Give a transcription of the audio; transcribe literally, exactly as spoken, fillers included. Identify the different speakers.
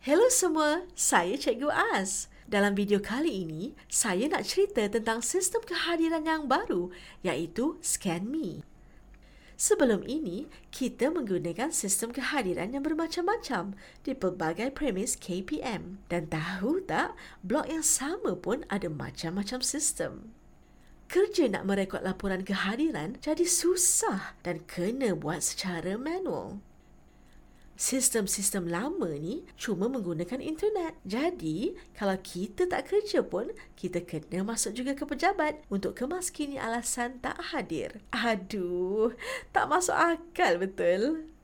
Speaker 1: Hello semua, saya Cikgu Az. Dalam video kali ini, saya nak cerita tentang sistem kehadiran yang baru, iaitu ScanMe. Sebelum ini, kita menggunakan sistem kehadiran yang bermacam-macam di pelbagai premis K P M. Dan tahu tak, blog yang sama pun ada macam-macam sistem. Kerja nak merekod laporan kehadiran jadi susah dan kena buat secara manual. Sistem-sistem lama ni cuma menggunakan internet. Jadi, kalau kita tak kerja pun, kita kena masuk juga ke pejabat untuk kemaskini alasan tak hadir. Aduh, tak masuk akal betul?